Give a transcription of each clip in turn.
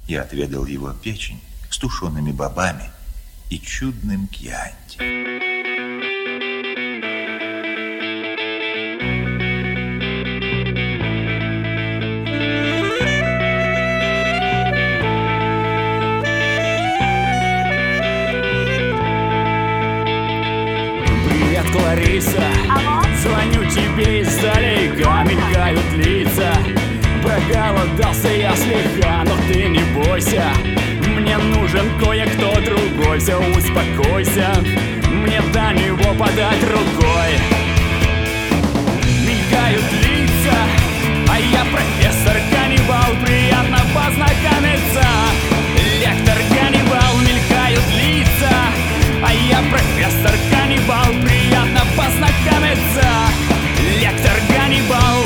Я отведал его печень с тушеными бобами и чудным кьянти. Привет, Клариса. Алло? Звоню тебе издалека, мелькают лица. Проголодался я слегка, но ты не бойся. Мне нужен кое-кто другой, все успокойся. Мне до него подать рукой. Мелькают лица, а я профессор Ганнибал. Приятно познакомиться. Лектор Ганнибал. Мелькают лица, а я профессор Ганнибал. Приятно познакомиться. Лектор Ганнибал.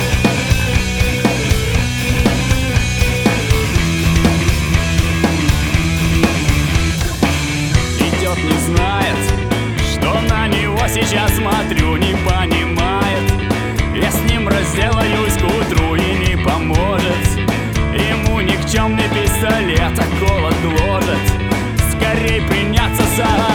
Идет, не знает, что на него сейчас смотрю, не понимает. Я с ним разделаюсь к утру и не поможет. Ему никчемный пистолет, а голод гложет. Скорей приняться за